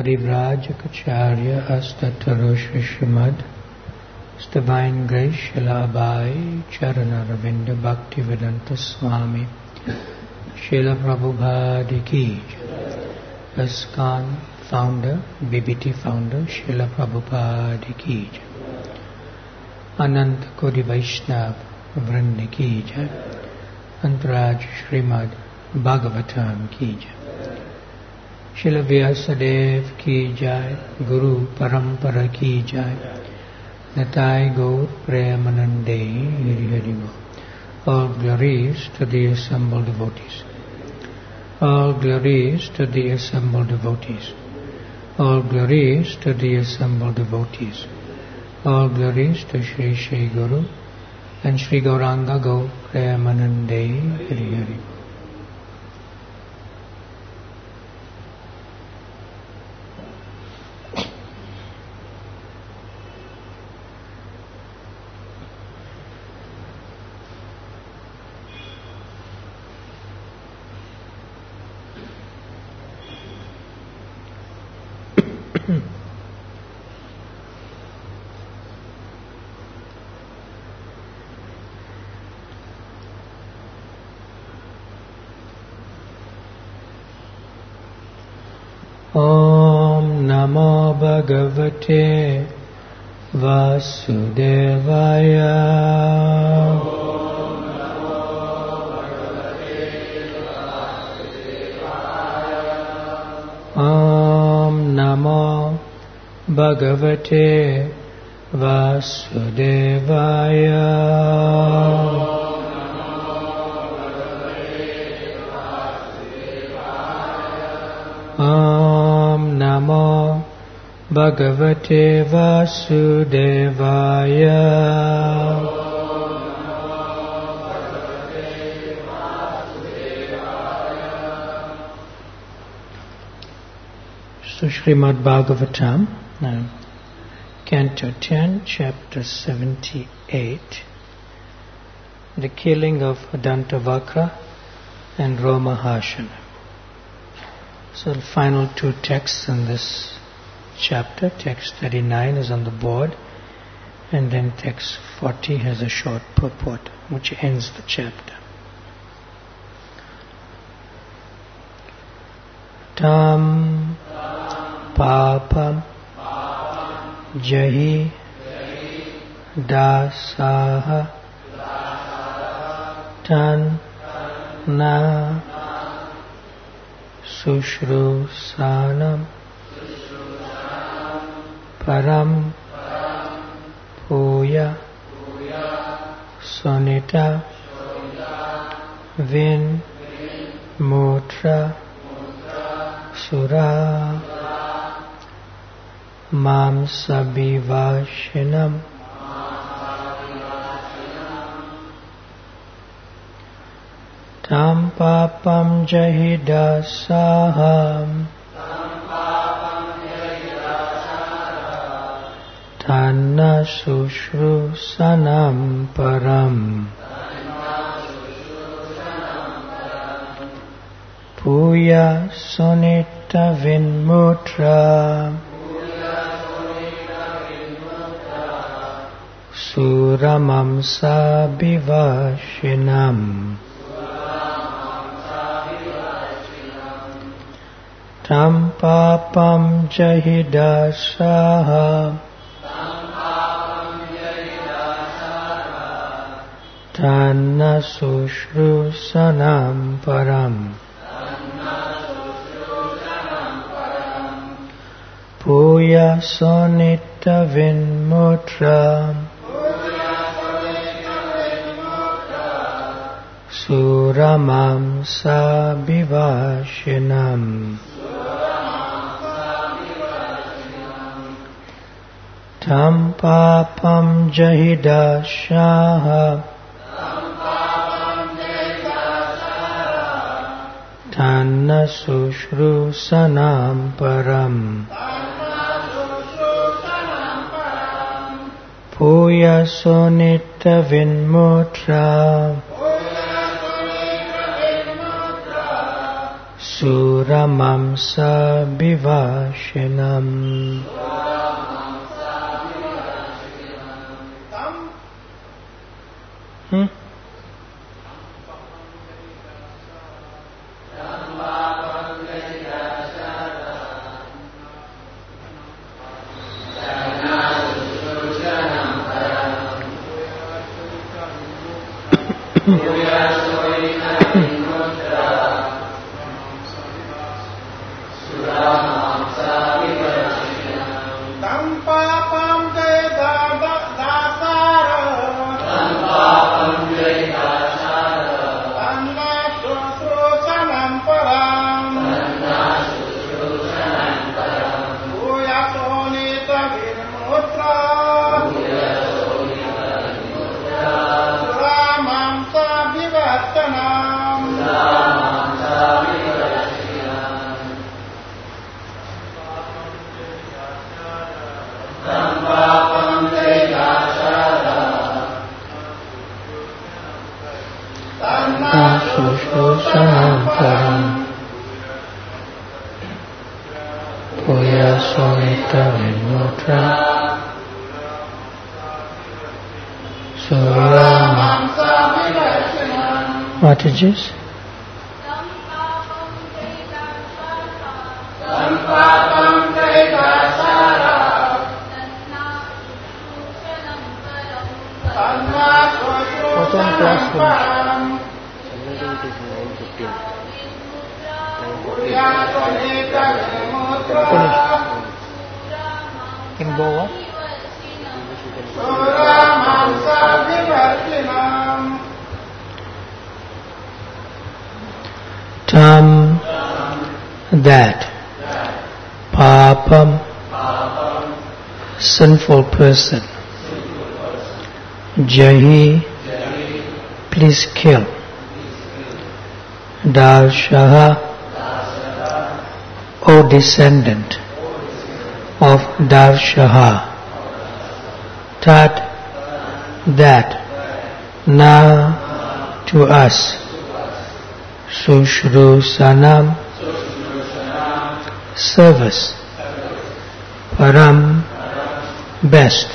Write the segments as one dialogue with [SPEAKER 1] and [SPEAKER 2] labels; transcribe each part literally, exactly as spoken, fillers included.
[SPEAKER 1] Parivrajacharya Astatarosh Srimad Divine Grace Srila Abhay Charana-ravinda Bhaktivedanta Swami Srila Prabhupada Ki Jai. ISKCON founder, B B T founder Srila Prabhupada Ki Jai. Ananta Kodi Vaishnav Vrinda Ki Jai. Antaraj Srimad Bhagavatam Ki Jai. Srila Vyasadeva Ki Jai. Guru Parampara Ki Jai. Nitai Gaur Premanande Hari Hari Bo. All glories to the assembled devotees. All glories to the assembled devotees. All glories to the assembled devotees. All glories to Shri Shri Guru and Shri Gauranga Gaur Premanande Hari Hari Bo. Om Namo Bhagavate Vasudevaya. Om Namo Bhagavate Vasudevaya. Om Namo Bhagavate Vasudevaya. Om Namo Bhagavate Vasudevaya. So Srimad Bhagavatam, now, Canto ten, Chapter seventy-eight, the killing of Dantavakra and Romahashana. So the final two texts in this chapter, text thirty-nine is on the board, and then text forty has a short purport which ends the chapter. Tam papam jahi dasaha tan na Sushrusanam Param Puya Sonita Vin Mutra Sura Mam Sabhivashinam Tam papam jahidasaham Tanna sushrusanam param Puya sonita vinmutra Suramamsa bivashinam Tam papam jahidasaha Tanna sushrusanam param Puya sonita vinmutra Suramamsa bivashinam Tam papam jahidashaha Tanna sushrusanam param Puya sonita vinmutra Suramamsa Bhivashinam. Hmm? What is this? What time class finish? Finish. In Goa? Tam that papam sinful person jahi please kill darshaha O descendant of darshaha tat that na to us Sushrusanam service Param best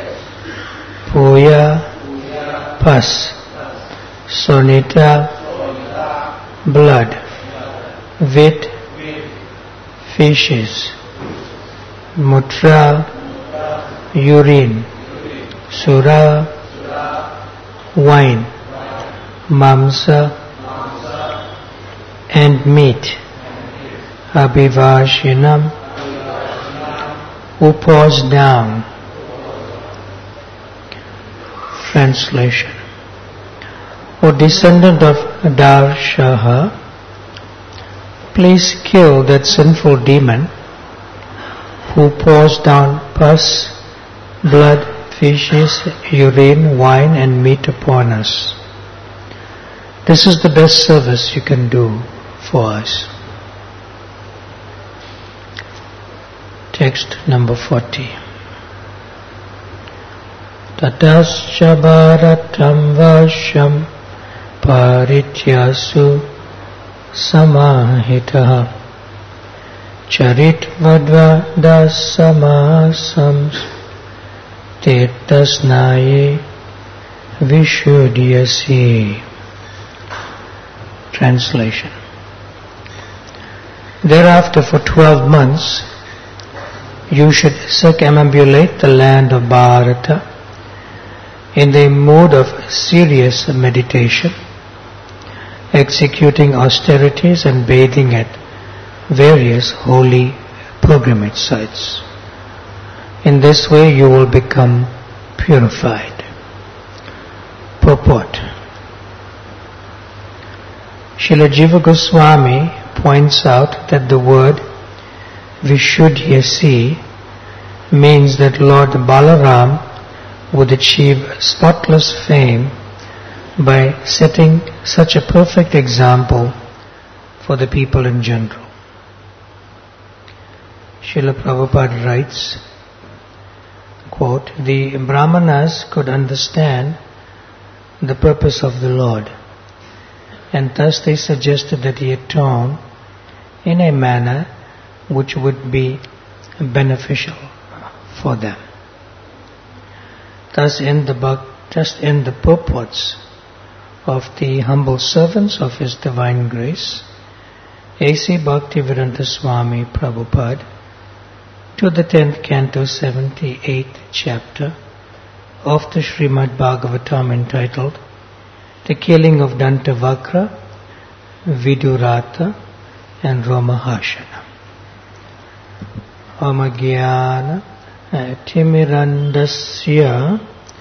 [SPEAKER 1] Puya pus Sonita blood Vit fishes Mutra urine Sura wine Mamsa and meat Abhivashinam who pours down. Translation. O descendant of Darshaha, please kill that sinful demon who pours down pus, blood, fishes, urine, wine and meat upon us. This is the best service you can do for us. Text number forty. Tatascha bharatam vasham parityasu samahitaha charitvadva dasamasam tetasnaye vishuddhyasi. Translation. Thereafter for twelve months you should circumambulate the land of Bharata in the mood of serious meditation, executing austerities and bathing at various holy pilgrimage sites. In this way you will become purified. Purport. Srila Jiva Goswami points out that the word Vishuddhyasi means that Lord Balaram would achieve spotless fame by setting such a perfect example for the people in general. Srila Prabhupada writes, quote, the Brahmanas could understand the purpose of the Lord, and thus they suggested that he atone in a manner which would be beneficial for them. Thus in the bhak- just in the purports of the humble servants of His Divine Grace, A C Bhaktivedanta Swami Prabhupada, to the tenth canto, seventy-eighth chapter of the Srimad Bhagavatam, entitled The Killing of Dantavakra, Vidurata and Romahashana. Amagyana Timirandasya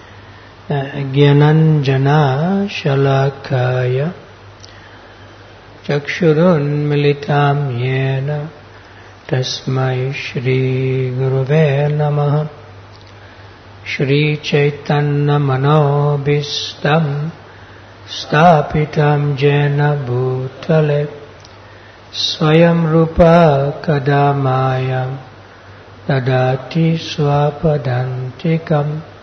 [SPEAKER 1] Gyananjana Shalakaya Chakshurun Militam Yena Tasmai Shri Guruve Namaha. Shri Chaitanya Manobhistam Stapitam Jena Bhutale Swayam Rupa Kadamaya Dadati Swapadantikam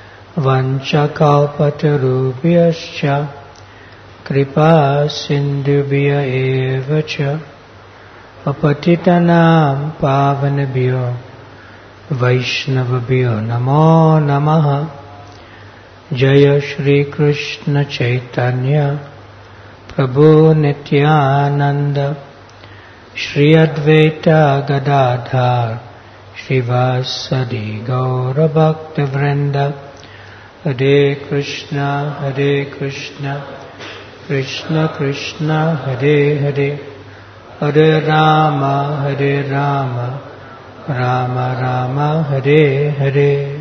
[SPEAKER 1] Vanchakalpatarubhyascha Kripa Sindhubhya Evacha Apatitanam Pavanabhyo Vaishnavabhyo Namo Namaha. Jaya Shri Krishna Chaitanya Prabhu Nityananda Shri Advaita Gadadhar Shrivasadi Gaura Bhakta Vrinda. Hare Krishna Hare Krishna Krishna Krishna Hare Hare Hare Rama Hare Rama Rama Rama Hare Hare.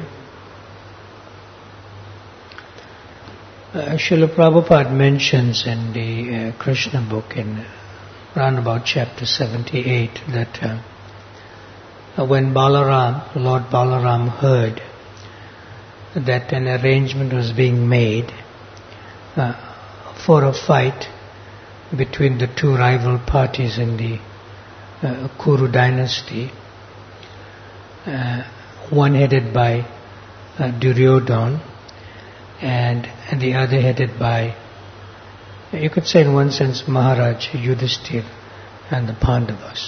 [SPEAKER 1] Uh, Srila Prabhupada mentions in the uh, Krishna book in uh, round about chapter seventy-eight that uh, uh, when Balaram, Lord Balaram, heard that an arrangement was being made uh, for a fight between the two rival parties in the uh, Kuru dynasty, uh, one headed by uh, Duryodhana and, and the other headed by, you could say in one sense, Maharaj Yudhishthir and the Pandavas.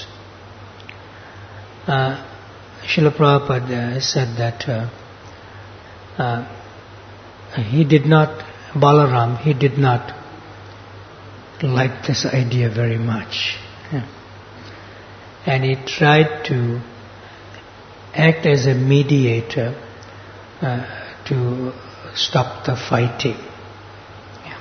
[SPEAKER 1] Uh, Srila Prabhupada uh, said that uh, uh, he did not, Balaram, he did not like this idea very much. Yeah. And he tried to act as a mediator uh, to stop the fighting. Yeah.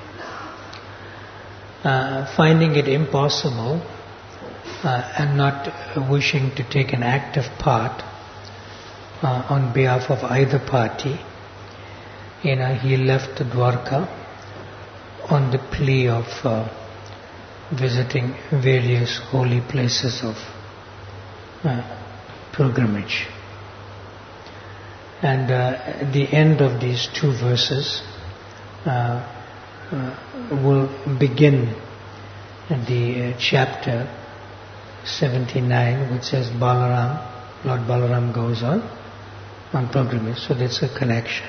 [SPEAKER 1] Uh, finding it impossible uh, and not wishing to take an active part uh, on behalf of either party, you know, he left Dwarka on the plea of uh, visiting various holy places of uh, pilgrimage. And uh, at the end of these two verses uh, uh, will begin the uh, chapter seventy-nine, which says Balaram, Lord Balaram goes on on pilgrimage. So that's a connection.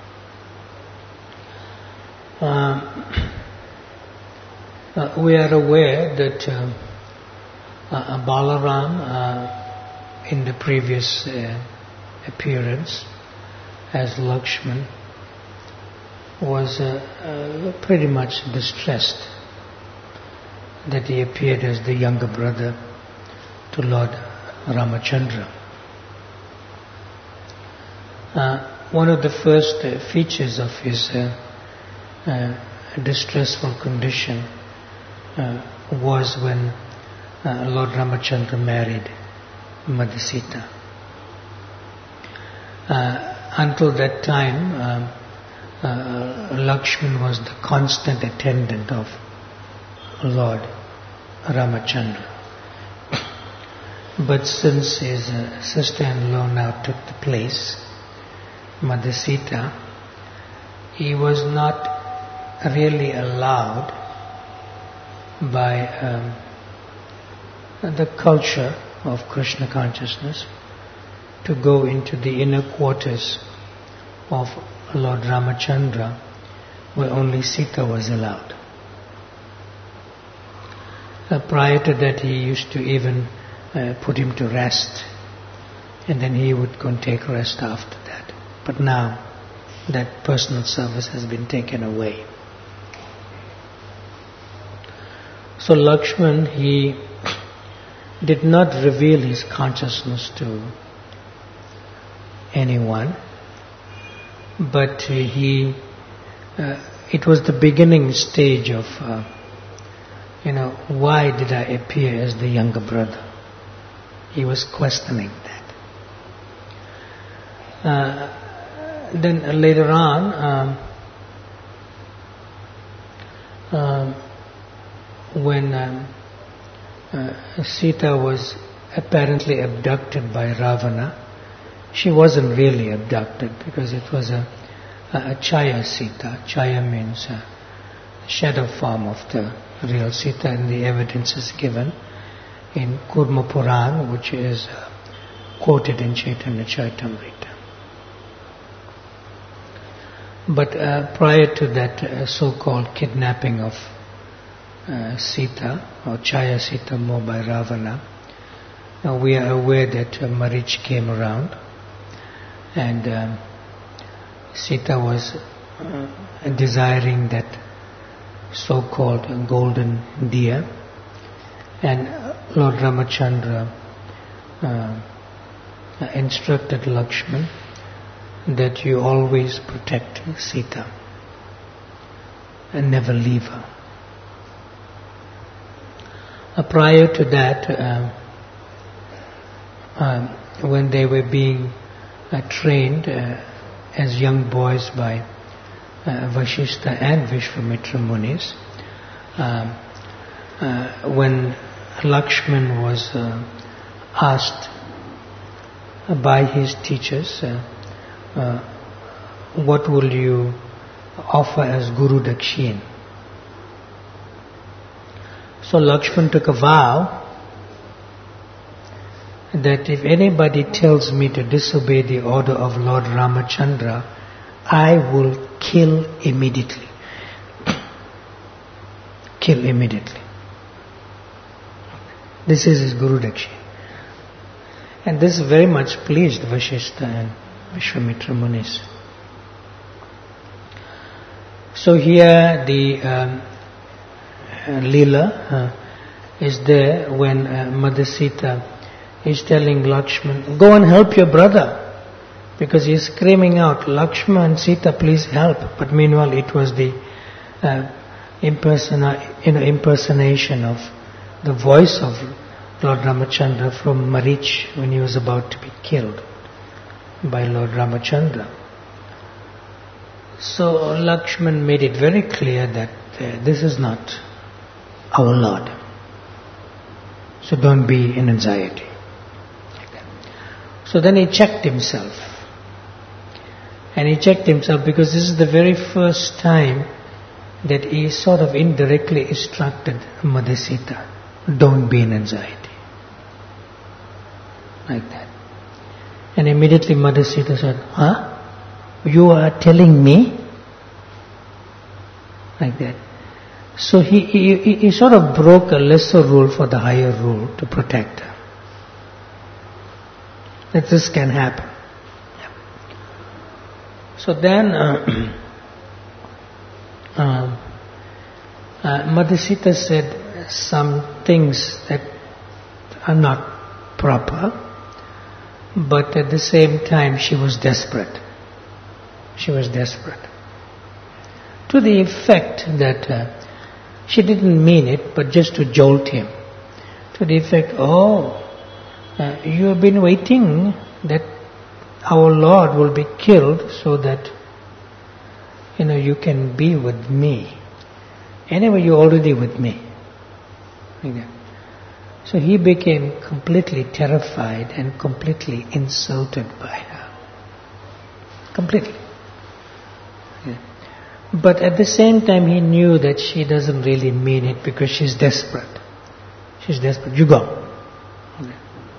[SPEAKER 1] Um, uh, we are aware that uh, uh, Balaram, uh, in the previous uh, appearance as Lakshman, was uh, uh, pretty much distressed that he appeared as the younger brother to Lord Ramachandra. Uh, one of the first uh, features of his uh, uh, distressful condition uh, was when uh, Lord Ramachandra married Madhusita. Uh, until that time, um, uh, Lakshman was the constant attendant of Lord Ramachandra. But since his uh, sister-in-law now took the place, Madhusita, he was not really allowed by um, the culture of Krishna consciousness to go into the inner quarters of Lord Ramachandra, where only Sita was allowed. Uh, prior to that, he used to even uh, put him to rest, and then he would go and take rest after that. But now, that personal service has been taken away. So Lakshman, he did not reveal his consciousness to anyone, but he, uh, it was the beginning stage of, uh, you know, why did I appear as the younger brother? He was questioning that. Uh, then later on, um, um, when um, uh, Sita was apparently abducted by Ravana, she wasn't really abducted because it was a, a, a Chaya Sita. Chaya means a shadow form of the real Sita, and the evidence is given in Kurma Puran, which is uh, quoted in Chaitanya Charitamrita. But uh, prior to that uh, so-called kidnapping of uh, Sita, or Chaya Sita more by Ravana, uh, we are aware that uh, Marich came around, and um, Sita was uh, desiring that so-called golden deer, and Lord Ramachandra uh, instructed Lakshman that you always protect Sita and never leave her. Uh, prior to that, uh, uh, when they were being uh, trained uh, as young boys by uh, Vashishta and Vishwamitra Munis, uh, uh, when Lakshman was uh, asked by his teachers, uh, uh, what will you offer as Guru Dakshin? So Lakshman took a vow that if anybody tells me to disobey the order of Lord Ramachandra, I will kill immediately. Kill immediately. This is his Guru Dakshin. And this very much pleased Vashishta and Vishwamitra Munis. So here the um, uh, Leela uh, is there when uh, Mother Sita is telling Lakshman, go and help your brother. Because he is screaming out, Lakshman, Sita, please help. But meanwhile it was the uh, impersona- you know, impersonation of the voice of Lord Ramachandra from Marich when he was about to be killed by Lord Ramachandra. So Lakshman made it very clear that uh, this is not our Lord. So don't be in anxiety. So then he checked himself. And he checked himself because this is the very first time that he sort of indirectly instructed Mother Sita, don't be in anxiety. Like that. And immediately Mother Sita said, huh? You are telling me? Like that. So he, he, he sort of broke a lesser rule for the higher rule to protect her. That this can happen. So then uh, uh, uh, Mother Sita said some things that are not proper, but at the same time she was desperate. She was desperate. To the effect that uh, she didn't mean it, but just to jolt him. To the effect, oh, uh, you have been waiting that our Lord will be killed so that, you know, you can be with me. Anyway, you're already with me. Like that. So he became completely terrified and completely insulted by her. Completely. Yeah. But at the same time he knew that she doesn't really mean it because she's desperate. She's desperate. You go. Okay.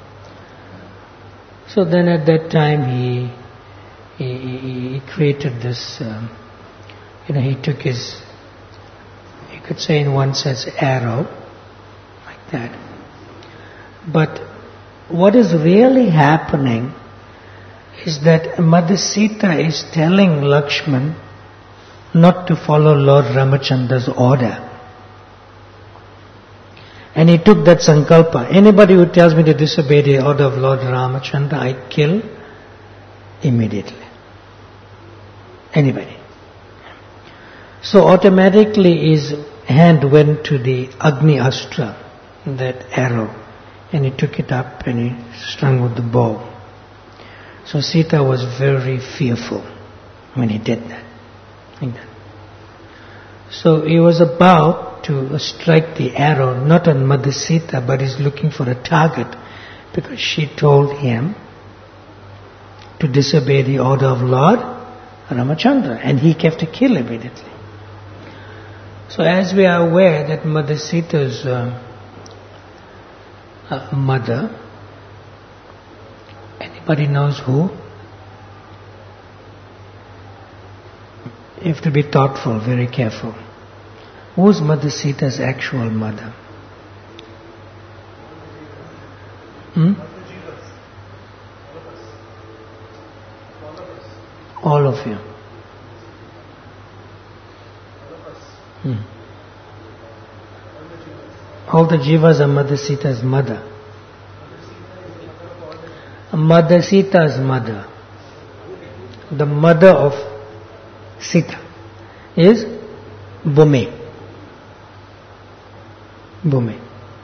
[SPEAKER 1] So then at that time he he, he, he created this, um, you know, he took his, you could say in one sense, arrow, that. But what is really happening is that Mother Sita is telling Lakshman not to follow Lord Ramachandra's order. And he took that sankalpa. Anybody who tells me to disobey the order of Lord Ramachandra, I kill immediately. Anybody. So automatically his hand went to the Agni Astra, that arrow, and he took it up and he strung with the bow. So Sita was very fearful when he did that. Like that. So he was about to strike the arrow, not on Mother Sita, but he's looking for a target, because she told him to disobey the order of Lord Ramachandra, and he kept to kill immediately. So as we are aware that Mother Sita's uh, uh, mother, anybody knows who? You have to be thoughtful, very careful. Who's Mother Sita's actual mother? Hmm? All of you. Hmm. All the jivas are Mother Sita's mother. Mother Sita's mother. The mother of Sita is Bhumi. Bhumi.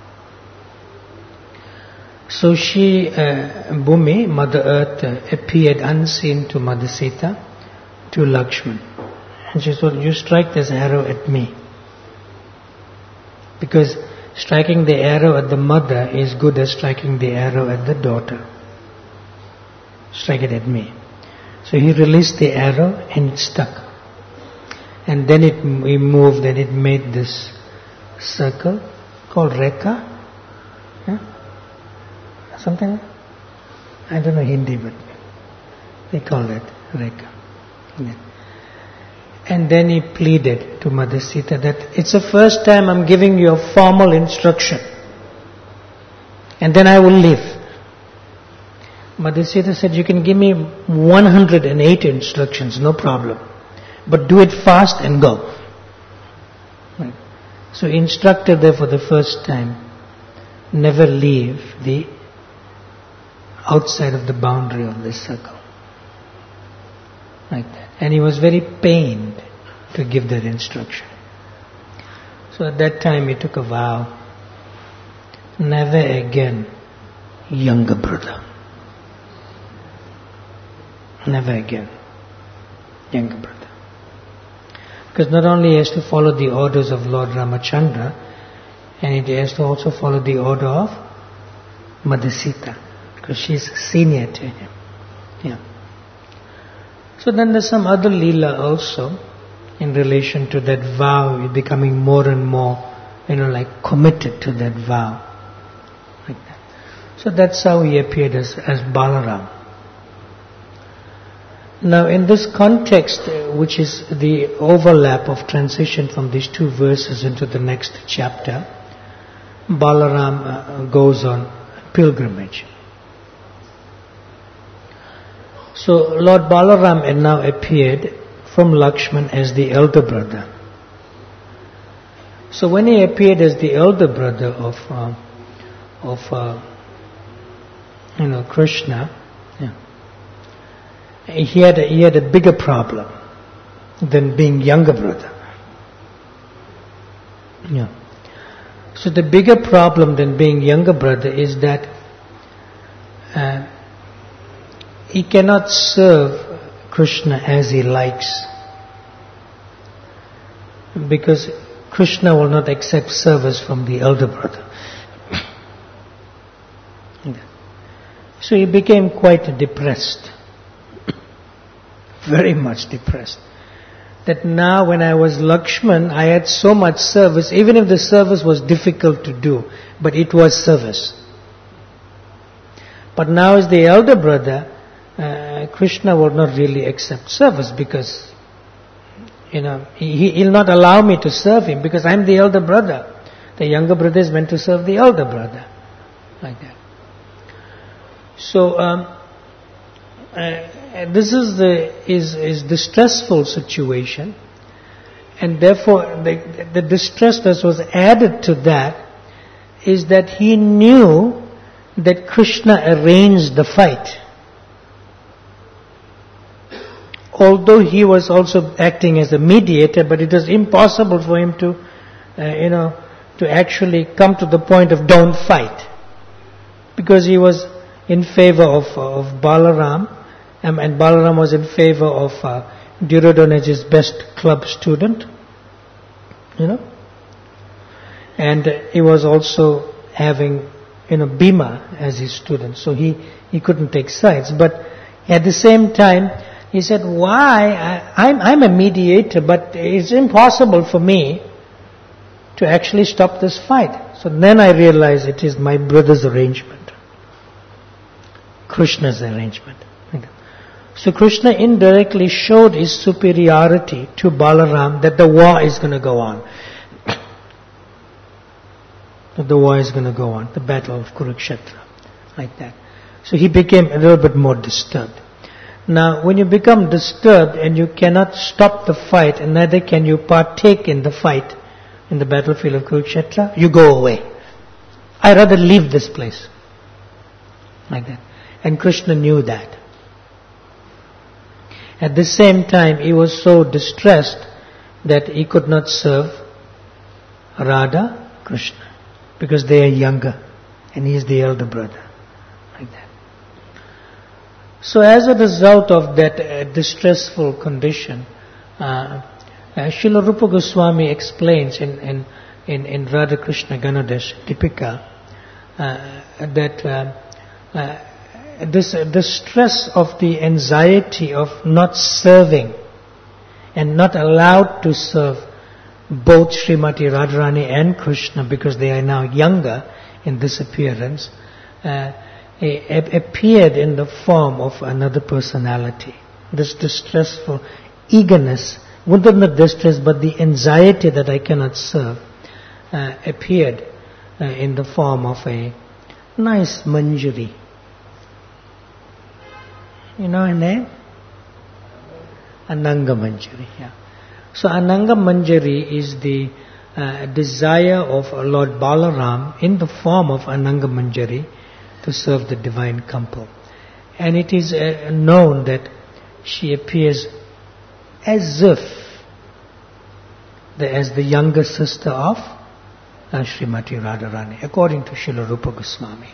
[SPEAKER 1] So she, uh, Bhumi, Mother Earth, uh, appeared unseen to Mother Sita, to Lakshman. And she said, you strike this arrow at me. Because striking the arrow at the mother is good as striking the arrow at the daughter. Strike it at me. So he released the arrow and it stuck. And then it, it moved and it made this circle called Rekha. Yeah? Something, I don't know Hindi, but they call it Rekha. Yeah. And then he pleaded to Mother Sita that it's the first time I'm giving you a formal instruction. And then I will leave. Mother Sita said, you can give me one hundred eight instructions, no problem. But do it fast and go. Right. So he instructed her for the first time, never leave the outside of the boundary of this circle. Like that. And he was very pained to give that instruction. So at that time he took a vow, never again younger brother. Never again younger brother. Because not only he has to follow the orders of Lord Ramachandra, and he has to also follow the order of Mother Sita, because she is senior to him. Yeah. So then there's some other leela also in relation to that vow, becoming more and more, you know, like committed to that vow. Like that. So that's how he appeared as, as Balaram. Now in this context, which is the overlap of transition from these two verses into the next chapter, Balaram uh, goes on pilgrimage. So Lord Balaram had now appeared from Lakshman as the elder brother. So when he appeared as the elder brother of uh, of uh, you know Krishna, yeah, he had a, he had a bigger problem than being younger brother. Yeah. So the bigger problem than being younger brother is that uh, he cannot serve Krishna as he likes, because Krishna will not accept service from the elder brother. So he became quite depressed, very much depressed. That now when I was Lakshman, I had so much service, even if the service was difficult to do, but it was service. But now as the elder brother, uh, Krishna will not really accept service, because, you know, he, he'll not allow me to serve him because I'm the elder brother. The younger brother is meant to serve the elder brother. Like that. So, um, uh, this is the, is, is the stressful situation. And therefore, the, the distress that was added to that is that he knew that Krishna arranged the fight. Although he was also acting as a mediator, but it was impossible for him to, uh, you know, to actually come to the point of don't fight. Because he was in favor of, of Balaram, um, and Balaram was in favor of uh, Duryodhana as his best club student, you know. And uh, he was also having, you know, Bhima as his student, so he, he couldn't take sides. But at the same time, he said, why, I, I'm, I'm a mediator, but it's impossible for me to actually stop this fight. So then I realized it is my brother's arrangement, Krishna's arrangement. So Krishna indirectly showed his superiority to Balaram, that the war is going to go on. That the war is going to go on, the battle of Kurukshetra, like that. So he became a little bit more disturbed. Now, when you become disturbed and you cannot stop the fight, and neither can you partake in the fight in the battlefield of Kurukshetra, you go away. I rather leave this place. Like that. And Krishna knew that. At the same time, he was so distressed that he could not serve Radha, Krishna, because they are younger and he is the elder brother. Like that. So as a result of that uh, distressful condition, uh, uh, Srila Rupa Goswami explains in, in, in, in Radha Krishna Ganadesh Dipika uh, that uh, uh, this uh, the stress of the anxiety of not serving and not allowed to serve both Srimati Radharani and Krishna because they are now younger in this appearance, uh, appeared in the form of another personality. This distressful eagerness, not the distress but the anxiety that I cannot serve, uh, appeared uh, in the form of a nice manjari. You know her name? Ananga Manjari. Yeah. So Ananga Manjari is the uh, desire of Lord Balaram in the form of Ananga Manjari to serve the divine couple. And it is uh, known that she appears as if the, as the younger sister of uh, Srimati Radharani, according to Srila Rupa Goswami.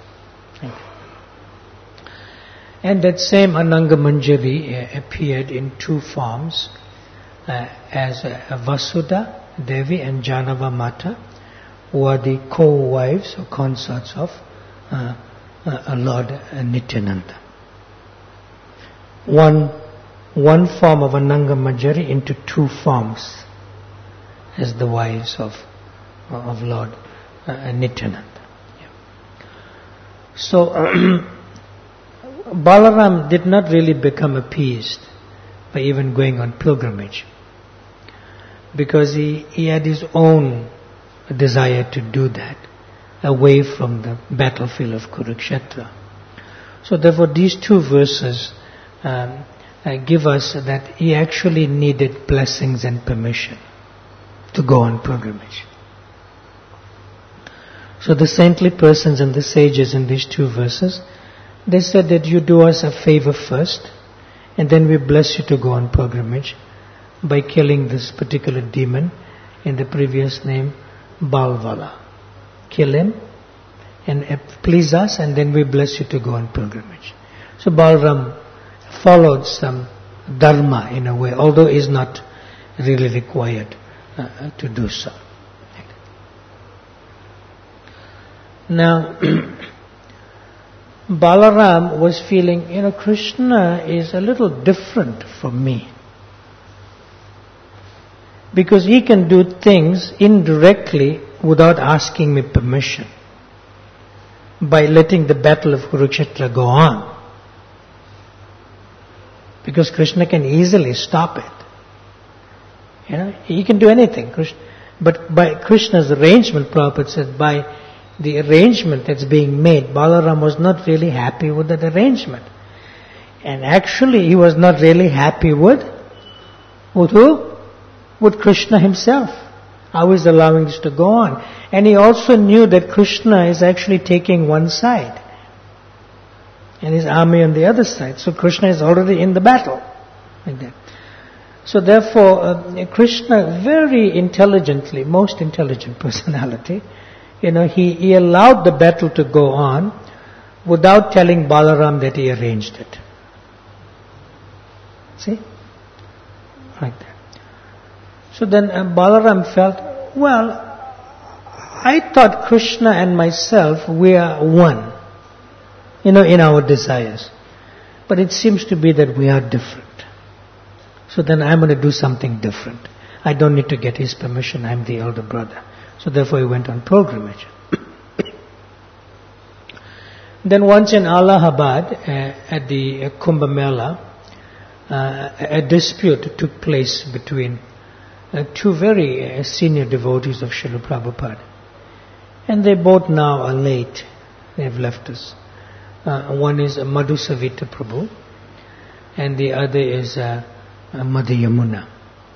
[SPEAKER 1] And that same Ananga Manjari uh, appeared in two forms, uh, as uh, Vasudha Devi and Janava Mata, who are the co-wives or consorts of uh, uh, Lord Nityananda. One, one form of Ananga Manjari into two forms as the wives of, of Lord uh, Nityananda. Yeah. So, Balaram did not really become appeased by even going on pilgrimage, because he, he had his own desire to do that away from the battlefield of Kurukshetra. So therefore these two verses um, uh, give us that he actually needed blessings and permission to go on pilgrimage. So the saintly persons and the sages in these two verses, they said that you do us a favor first, and then we bless you to go on pilgrimage by killing this particular demon in the previous name, Balvala. Kill him and please us, and then we bless you to go on pilgrimage. So Balaram followed some dharma in a way, although is not really required uh, to do so. Now, Balaram was feeling, you know, Krishna is a little different from me. Because he can do things indirectly without asking me permission. By letting the battle of Kurukshetra go on. Because Krishna can easily stop it. You know, he can do anything. Krishna, But by Krishna's arrangement, Prabhupada said, by the arrangement that's being made, Balaram was not really happy with that arrangement. And actually he was not really happy with, with who? With Krishna himself. How he's allowing this to go on. And he also knew that Krishna is actually taking one side. And his army on the other side. So Krishna is already in the battle. Like that. So therefore, uh, Krishna very intelligently, most intelligent personality, you know, he, he allowed the battle to go on without telling Balaram that he arranged it. See? Like that. So then uh, Balaram felt, well, I thought Krishna and myself, we are one, you know, in our desires. But it seems to be that we are different. So then I'm going to do something different. I don't need to get his permission, I'm the elder brother. So therefore he went on pilgrimage. Then once in Allahabad, uh, at the uh, Kumbh Mela, uh, a dispute took place between uh, two very uh, senior devotees of Srila Prabhupada. And they both now are late. They have left us. Uh, one is uh, Madhu Savita Prabhu, and the other is uh, uh, Mother Yamuna.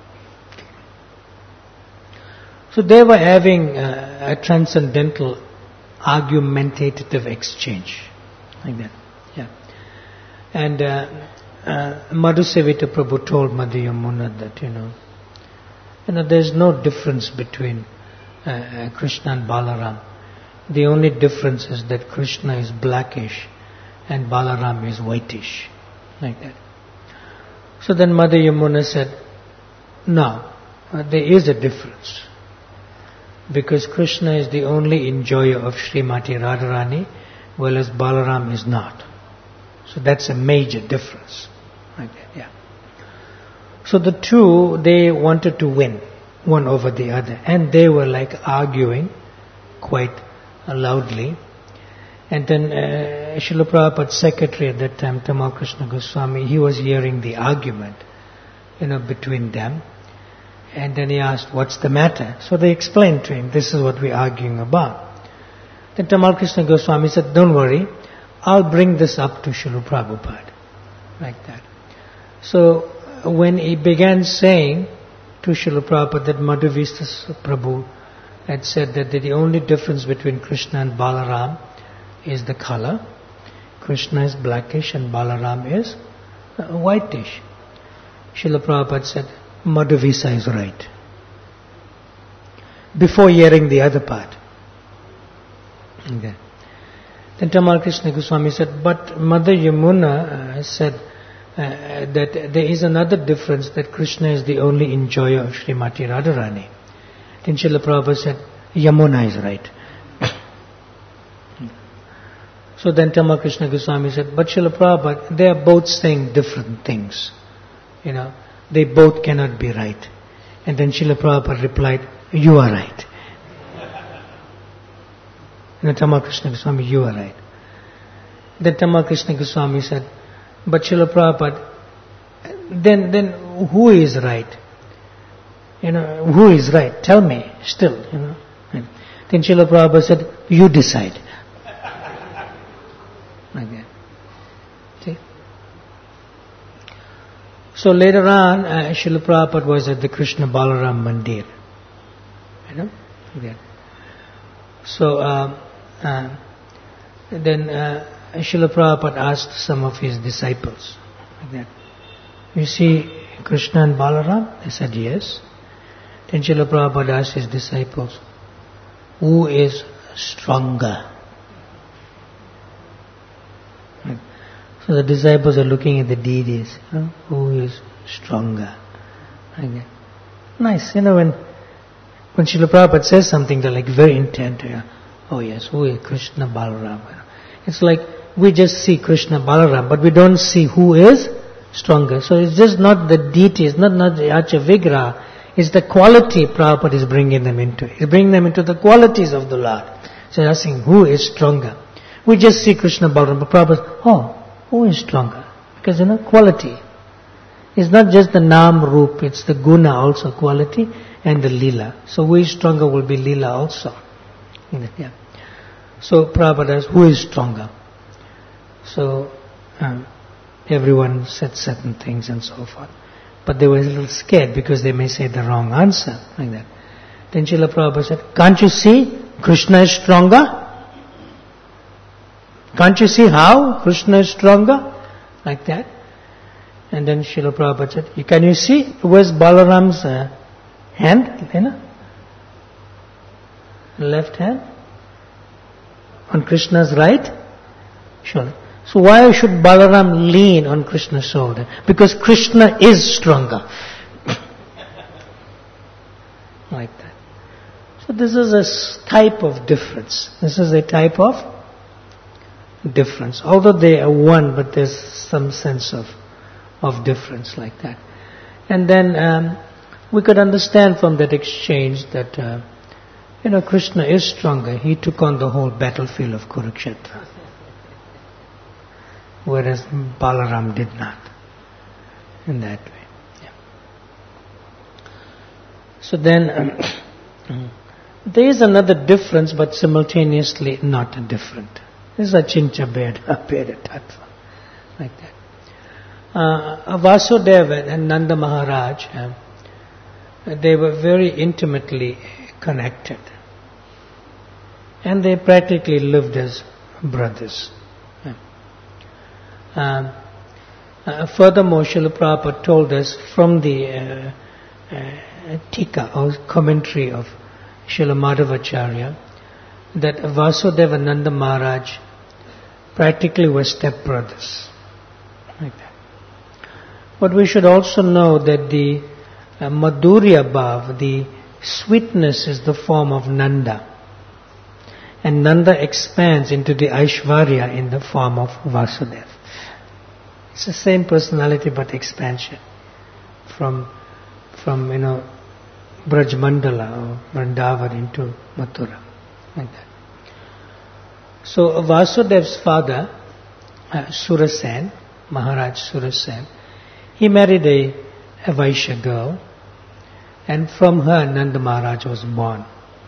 [SPEAKER 1] So they were having uh, a transcendental argumentative exchange, like that. Yeah. And uh, uh, Madhu Savita Prabhu told Mother Yamuna that, you know, you know, there's no difference between uh, uh, Krishna and Balaram. The only difference is that Krishna is blackish and Balaram is whitish, like that. So then Mother Yamuna said, no, uh, there is a difference. Because Krishna is the only enjoyer of Srimati Radharani, whereas Balaram is not. So that's a major difference. Like that, yeah. So the two, they wanted to win, one over the other. And they were like arguing quite loudly. And then uh, Srila Prabhupada's secretary at that time, Tamal Krishna Goswami, he was hearing the argument, you know, between them. And then he asked, what's the matter? So they explained to him, this is what we're arguing about. Then Tamal Krishna Goswami said, don't worry, I'll bring this up to Srila Prabhupada. Like that. So when he began saying to Srila Prabhupada that Madhavista Prabhu had said that the only difference between Krishna and Balaram is the color. Krishna is blackish and Balaram is whitish. Srila Prabhupada said, Madhavisa is right. Before hearing the other part. Okay. Then Tamal Krishna Goswami said, but Mother Yamuna uh, said uh, that there is another difference, that Krishna is the only enjoyer of Srimati Radharani. Then Srila Prabhupada said, Yamuna is right. So then Tamal Krishna Goswami said, but Srila Prabhupada, they are both saying different things. You know, they both cannot be right. And then Srila Prabhupada replied, you are right. You know, Tamal Krishna Goswami, you are right. Then Tamal Krishna Goswami said, but Srila Prabhupada, then, then who is right? You know, who is right? Tell me, still, you know. And then Srila Prabhupada said, you decide. Like that. See? So later on, uh, Srila Prabhupada was at the Krishna Balaram Mandir. You know? Like that. So, uh, uh, then uh, Srila Prabhupada asked some of his disciples, like that, you see Krishna and Balaram? They said yes. Then Srila Prabhupada asked his disciples, who is stronger? So the disciples are looking at the deities, you know, who is stronger? Like that. Nice, you know, when when Srila Prabhupada says something, they're like very intent. You know, oh yes, who is Krishna Balaram? It's like we just see Krishna Balaram, but we don't see who is stronger. So it's just not the deity, it's not, not the Acha Vigraha, it's the quality Prabhupada is bringing them into. He's bringing them into the qualities of the Lord. So they're asking, who is stronger? We just see Krishna Balaram, but Prabhupada, oh, who is stronger? Because, you know, quality. It's not just the Nam Roop, it's the Guna also, quality. and the Leela. So who is stronger will be Leela also. Yeah. So Prabhupada asked, who is stronger? So um, everyone said certain things and so forth. But they were a little scared because they may say the wrong answer, like that. Then Srila Prabhupada said, can't you see Krishna is stronger? Can't you see how Krishna is stronger? Like that. And then Srila Prabhupada said, can you see where's Balaram's uh, hand? You know? Left hand? On Krishna's right? Sure. So why should Balaram lean on Krishna's shoulder? Because Krishna is stronger. Like that. So this is a type of difference. This is a type of difference. Although they are one, but there's some sense of, of difference like that. And then um, we could understand from that exchange that, uh, you know, Krishna is stronger. He took on the whole battlefield of Kurukshetra. Whereas Balaram did not. In that way. Yeah. So then, um, there is another difference, but simultaneously not different. This is a Chincha Beda, Beda Tattva. Like that. Uh, Vasudeva and Nanda Maharaj, uh, they were very intimately connected. And they practically lived as brothers. Um, uh, furthermore, Srila Prabhupada told us from the uh, uh, Tika or commentary of Srila Madhavacharya that Vasudeva and Nanda Maharaj practically were stepbrothers. Like that. But we should also know that the uh, Madhurya Bhav, the sweetness, is the form of Nanda. And Nanda expands into the Aishvarya in the form of Vasudeva. It's the same personality but expansion from, from you know, Braj Mandala or Vrindavan into Mathura, like that. So Vasudeva's father, uh, Surasen, Maharaj Surasen, he married a, a Vaishya girl, and from her Nanda Maharaj was born.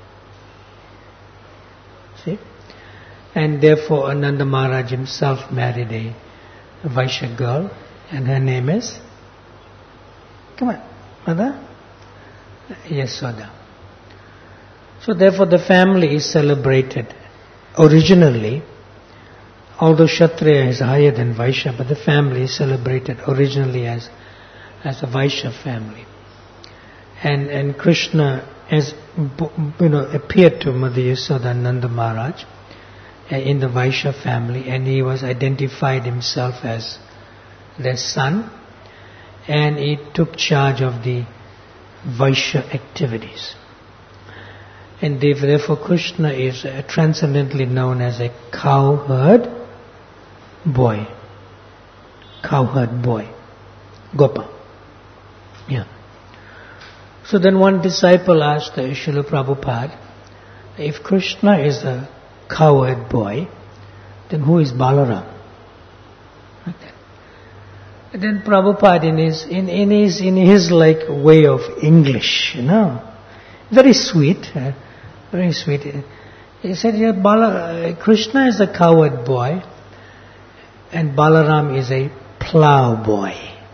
[SPEAKER 1] See? And therefore Nanda Maharaj himself married a A Vaishya girl, and her name is, come on, mother? Yasoda. So therefore the family is celebrated originally, although Kshatriya is higher than Vaishya, but the family is celebrated originally as, as a Vaishya family. And, and Krishna has, you know, appeared to Mother Yasoda and Nanda Maharaj in the Vaishya family, and he was identified himself as their son, and he took charge of the Vaishya activities. And therefore Krishna is uh, transcendently known as a cowherd boy. Cowherd boy. Gopa. Yeah. So then one disciple asked uh, Srila Prabhupada, if Krishna is a cowherd boy, then who is Balaram? Like that. And then Prabhupada in his, in, in his, in his like way of English, you know, very sweet, uh, very sweet. He said, yeah, Bala, uh, Krishna is a cowherd boy, and Balaram is a plow boy.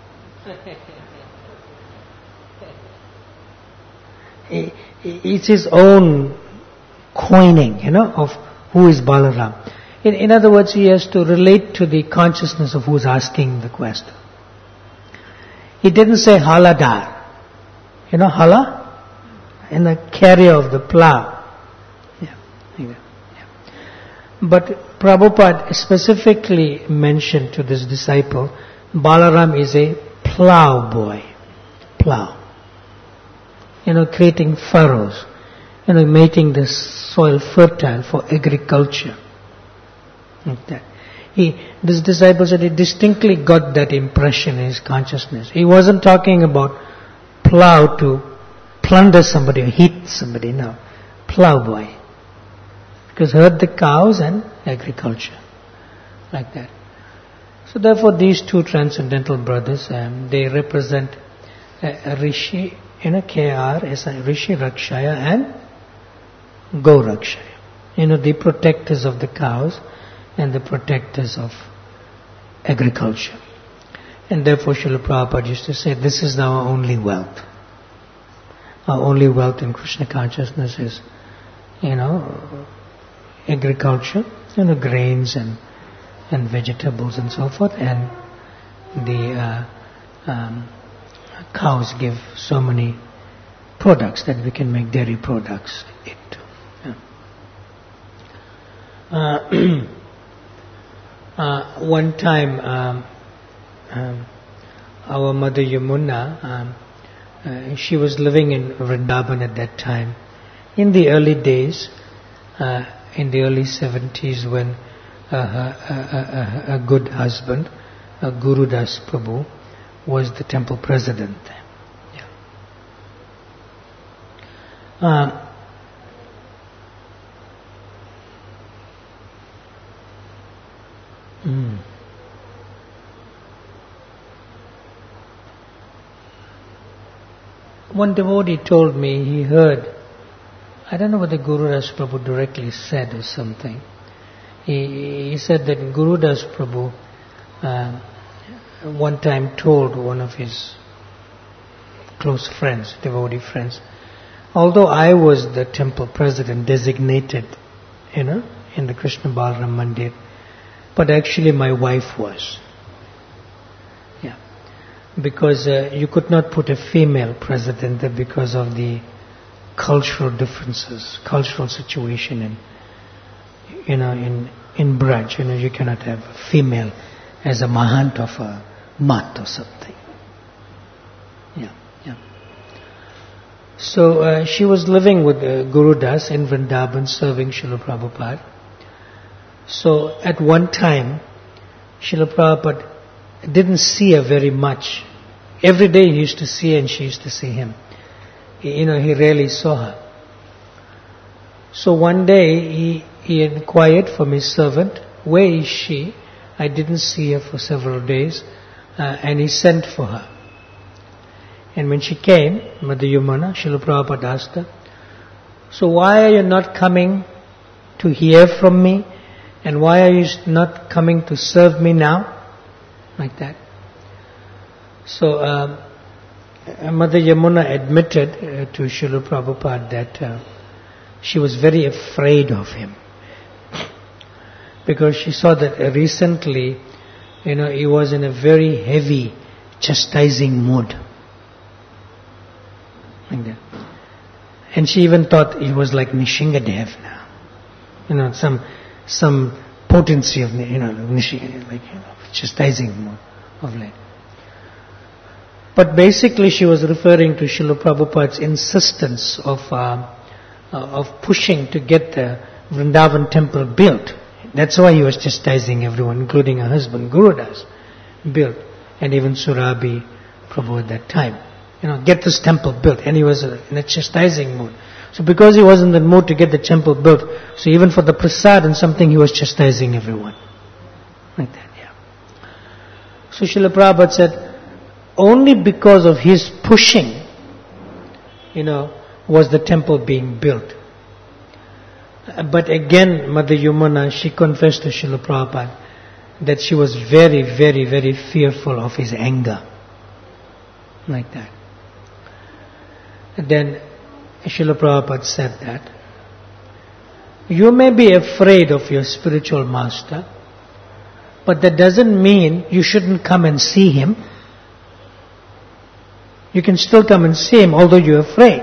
[SPEAKER 1] he, it's his own coining, you know, of who is Balaram. In, in other words, he has to relate to the consciousness of who's asking the question. He didn't say Haladar. You know Hala? And the carrier of the plough. Yeah, like that. Yeah. But Prabhupada specifically mentioned to this disciple, Balaram is a plough boy. Plough. You know, creating furrows. You know, making the soil fertile for agriculture. Like that. He, this disciple said he distinctly got that impression in his consciousness. He wasn't talking about plow to plunder somebody or hit somebody, no. Plow boy. Because herd the cows and agriculture. Like that. So therefore these two transcendental brothers, um, they represent a, a rishi You know, K R is Rishi Rakshaya and Go Rakshaya. You know, the protectors of the cows and the protectors of agriculture. And therefore Srila Prabhupada used to say, this is our only wealth. Our only wealth in Krishna consciousness is, you know, agriculture, you know, grains and and vegetables and so forth, and the uh, um, cows give so many products that we can make dairy products into. Yeah. Uh, uh, one time, um, um, our mother Yamuna, um, uh, she was living in Vrindavan at that time. In the early days, uh, in the early seventies, when Uh, a, a, a good husband, uh, Guru Das Prabhu, was the temple president. Yeah. Uh, mm. One devotee told me he heard, I don't know whether Guru Das Prabhu directly said or something. He, he said that Guru Das Prabhu uh, one time told one of his close friends, devotee friends, although I was the temple president designated, you know, in the Krishna Balaram Mandir, but actually my wife was. Yeah. Because uh, you could not put a female president there because of the cultural differences, cultural situation in You know, in in Braj, you know, you cannot have a female as a mahant of a mat or something. Yeah, yeah. So uh, she was living with uh, Guru Das in Vrindavan, serving Srila Prabhupada. So at one time, Srila Prabhupada didn't see her very much. Every day he used to see her and she used to see him. He, you know, he rarely saw her. So one day he He inquired from his servant, where is she? I didn't see her for several days. Uh, and he sent for her. And when she came, Mother Yamuna, Srila Prabhupada asked her, so why are you not coming to hear from me? And why are you not coming to serve me now? Like that. So um, Mother Yamuna admitted uh, to Srila Prabhupada that uh, she was very afraid of him. Because she saw that recently, you know, he was in a very heavy, chastising mood. Like that. And she even thought he was like Nishingadev now. You know, some some potency of, you know, Nishingadev, like, you know, chastising mood of late. But basically she was referring to Srila Prabhupada's insistence of, uh, uh, of pushing to get the Vrindavan temple built. That's why he was chastising everyone, including her husband, Guru Das, built. And even Surabi Prabhu at that time. You know, get this temple built. And he was in a chastising mood. So because he was in the mood to get the temple built, so even for the prasad and something, he was chastising everyone. Like that, yeah. So Srila Prabhupada said, only because of his pushing, you know, was the temple being built. But again, Mother Yamuna, she confessed to Srila Prabhupada that she was very, very, very fearful of his anger. Like that. And then Srila Prabhupada said that, you may be afraid of your spiritual master, but that doesn't mean you shouldn't come and see him. You can still come and see him, although you're afraid.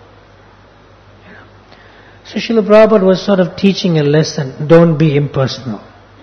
[SPEAKER 1] So Srila Prabhupada was sort of teaching a lesson, don't be impersonal.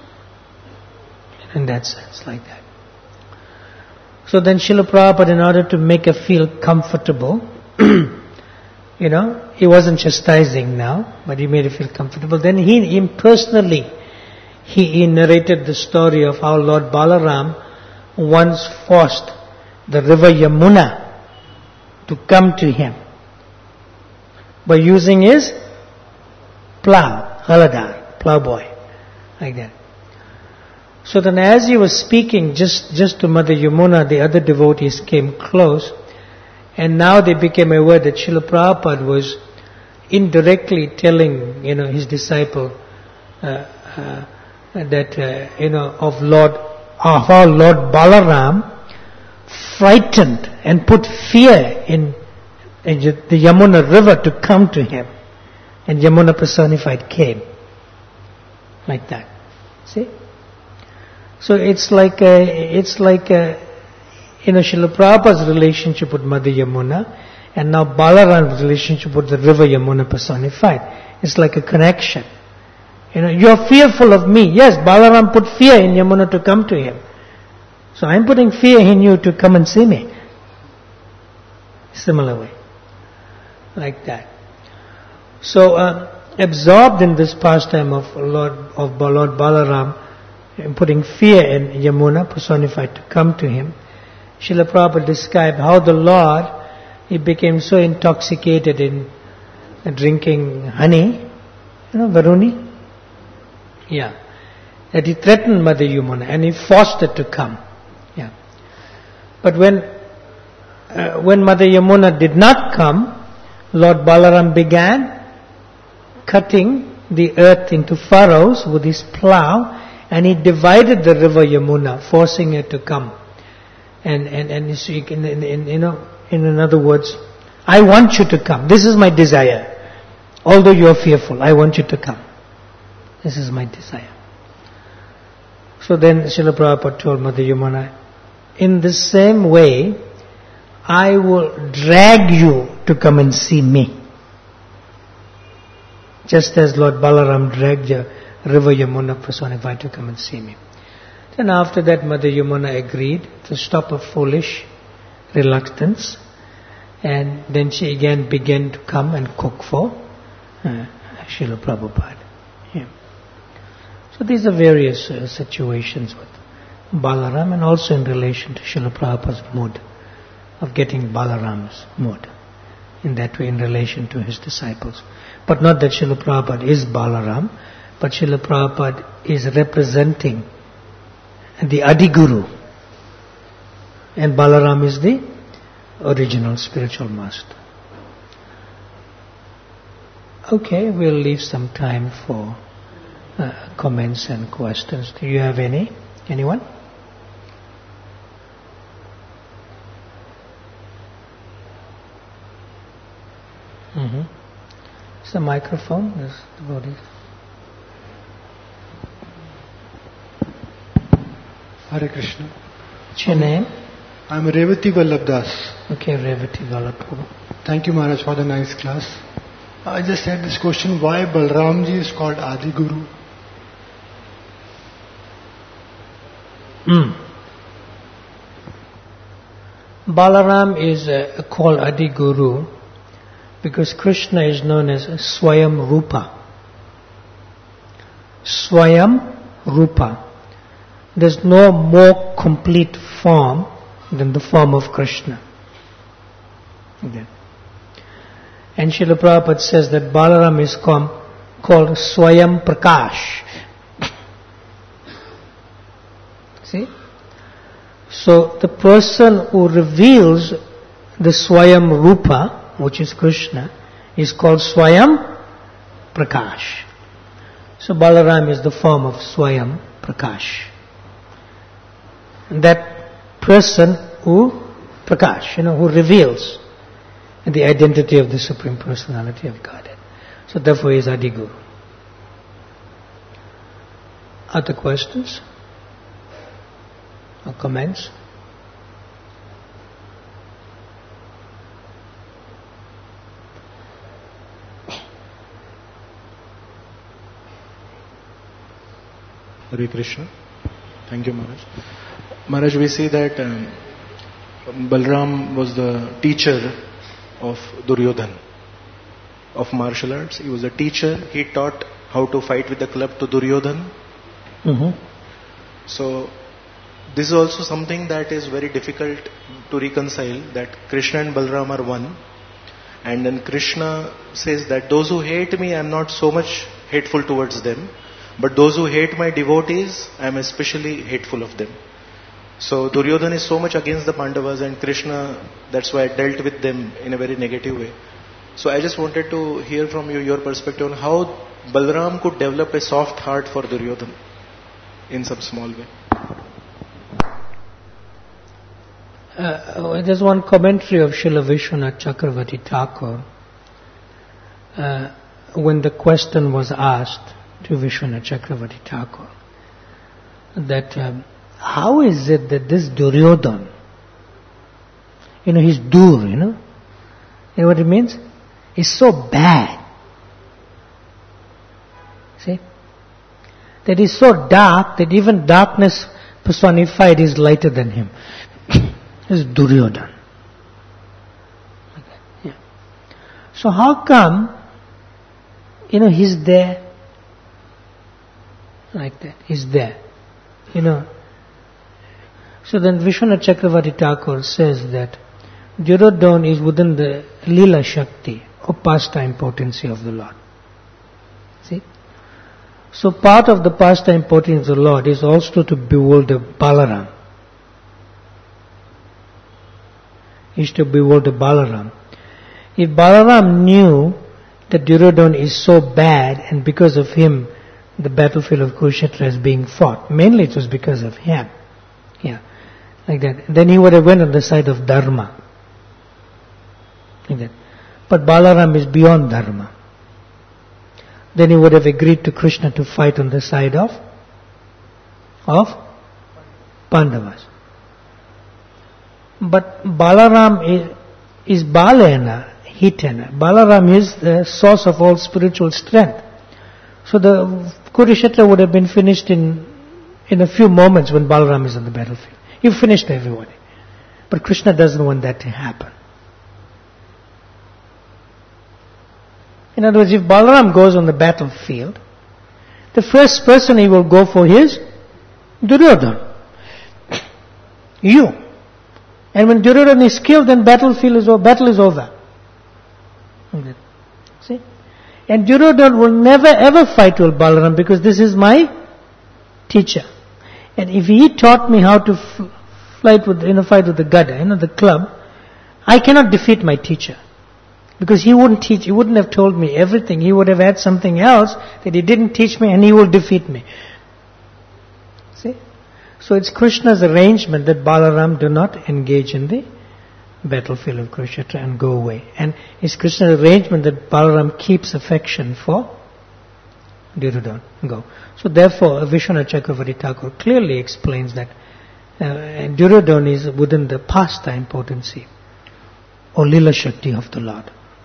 [SPEAKER 1] In that sense, like that. So then Srila Prabhupada, in order to make her feel comfortable, you know, he wasn't chastising now, but he made her feel comfortable. Then he impersonally, he, he narrated the story of how Lord Balaram once forced the river Yamuna to come to him by using his plow, haladar, plowboy, like that. So then as he was speaking just, just to Mother Yamuna, the other devotees came close And now they became aware that Srila Prabhupada was indirectly telling, you know, his disciple uh, uh, that, uh, you know, of Lord, of how Lord Balaram frightened and put fear in, in the Yamuna river to come to him. And Yamuna personified came. Like that. See? So it's like a, it's like a, you know, Srila Prabhupada's relationship with Mother Yamuna, and now Balaram's relationship with the river Yamuna personified. It's like a connection. You know, you're fearful of me. Yes, Balaram put fear in Yamuna to come to him. So I'm putting fear in you to come and see me. Similar way. Like that. So, uh, absorbed in this pastime of Lord, of Lord Balaram, and putting fear in Yamuna personified to come to him, Srila Prabhupada described how the Lord, he became so intoxicated in drinking honey, you know, Varuni? Yeah. That he threatened Mother Yamuna and he forced her to come. Yeah. But when, uh, when Mother Yamuna did not come, Lord Balaram began cutting the earth into furrows with his plough, and he divided the river Yamuna, forcing her to come. And and and in, in, in, you know, in other words, I want you to come. This is my desire. Although you are fearful, I want you to come. This is my desire. So then Srila Prabhupada told Mother Yamuna, in the same way, I will drag you to come and see me. Just as Lord Balaram dragged the river Yamuna personified to come and see me. Then after that Mother Yamuna agreed to stop her foolish reluctance, and then she again began to come and cook for uh, Srila Prabhupada. Yeah. So these are various uh, situations with Balaram, and also in relation to Srila Prabhupada's mood of getting Balaram's mood. In that way, in relation to his disciples. But not that Srila Prabhupada is Balaram, but Srila Prabhupada is representing the Adiguru. And Balaram is the original spiritual master. Okay, we'll leave some time for uh, comments and questions. Do you have any? Anyone? Mm-hmm. It's the microphone. Is the body.
[SPEAKER 2] Hare Krishna.
[SPEAKER 1] What's your name?
[SPEAKER 2] I'm Revati Vallabhdas.
[SPEAKER 1] Okay, Revati Vallabhdas.
[SPEAKER 2] Thank you, Maharaj, for the nice class. I just had this question: why Balramji is called Adi Guru?
[SPEAKER 1] Mm. Balaram is uh, called Adi Guru because Krishna is known as Swayam Rupa. Swayam Rupa. There's no more complete form than the form of Krishna. Okay. And Srila Prabhupada says that Balaram is called, called Swayam Prakash. See? So the person who reveals the Swayam Rupa, which is Krishna, is called Swayam Prakash. So Balaram is the form of Swayam Prakash. And that person who Prakash, you know, who reveals the identity of the Supreme Personality of Godhead. So therefore he is Adi Guru. Other questions? Or comments?
[SPEAKER 3] Hare Krishna. Thank you, Maharaj. Maharaj, we see that um, Balram was the teacher of Duryodhan, of martial arts. He was a teacher. He taught how to fight with the club to Duryodhan.
[SPEAKER 1] Mm-hmm.
[SPEAKER 3] So, this is also something that is very difficult to reconcile, that Krishna and Balram are one. And then Krishna says that those who hate me, I am not so much hateful towards them. But those who hate my devotees, I am especially hateful of them. So Duryodhana is so much against the Pandavas, and Krishna, that's why dealt with them in a very negative way. So I just wanted to hear from you your perspective on how Balram could develop a soft heart for Duryodhana in some small way.
[SPEAKER 1] Uh, there's one commentary of Srila Vishwanath Chakravarti Thakur. Uh, when the question was asked to Vishwanath Chakravarti Thakur, that um, how is it that this Duryodhana, you know, he's dur, you know, you know what it means? He's so bad. See? That he's so dark that even darkness personified is lighter than him. This is Duryodhana. Okay. Yeah. So how come, you know, he's there? Like that. He's there. You know. So then Vishwanath Chakravarti Thakur says that Duryodhana is within the Leela Shakti or pastime potency of the Lord. See? So part of the pastime potency of the Lord is also to bewilder Balaram. Is to bewilder Balaram. If Balaram knew that Duryodhana is so bad and because of him the battlefield of Kurukshetra is being fought, mainly it was because of him. Yeah. Like that. Then he would have went on the side of Dharma. Like that. But Balaram is beyond Dharma. Then he would have agreed to Krishna to fight on the side of of Pandavas. But Balaram is, is Balena, Hitena. Balaram is the source of all spiritual strength. So the Kurukshetra would have been finished in in a few moments when Balaram is on the battlefield. You finished everybody. But Krishna doesn't want that to happen. In other words, if Balaram goes on the battlefield, the first person he will go for is Duryodhana. You. And when Duryodhana is killed, then battlefield is over, battle is over. See? And Duryodhana will never ever fight with Balaram because this is my teacher. And if he taught me how to f- fight with, you know, fight with the Gada, you know, the club, I cannot defeat my teacher. Because he wouldn't teach, he wouldn't have told me everything. He would have had something else that he didn't teach me and he will defeat me. See? So it's Krishna's arrangement that Balaram do not engage in the battlefield of Kurukshetra and go away. And it's Krishna's arrangement that Balaram keeps affection for Duryodhana. Go. So therefore, Vishwanath Chakravarti Thakur clearly explains that uh, Duryodhana is within the pastime potency or Leela Shakti of the Lord.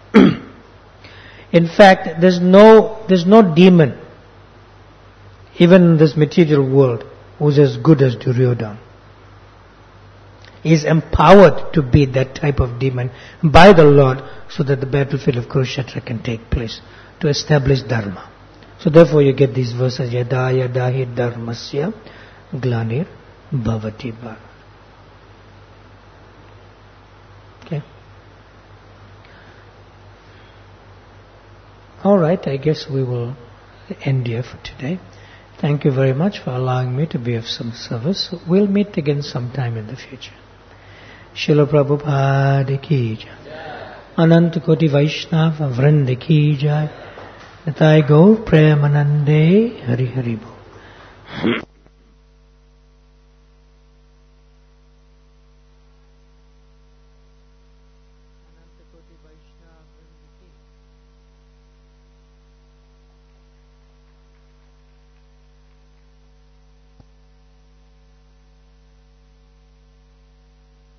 [SPEAKER 1] In fact, there's no there's no demon, even in this material world, who's as good as Duryodhana. He is empowered to be that type of demon by the Lord so that the battlefield of Kurukshetra can take place, to establish Dharma. So therefore you get these verses, Yada yada hi dharmasya glanir bhavati bhar. Okay. All right, I guess we will end here for today. Thank you very much for allowing me to be of some service. We'll meet again sometime in the future. Srila Prabhupada ki jai. Ananta Koti Vaishnava Vrinda ki jai. Nitai Gaur Premanande Hari Hari Bol.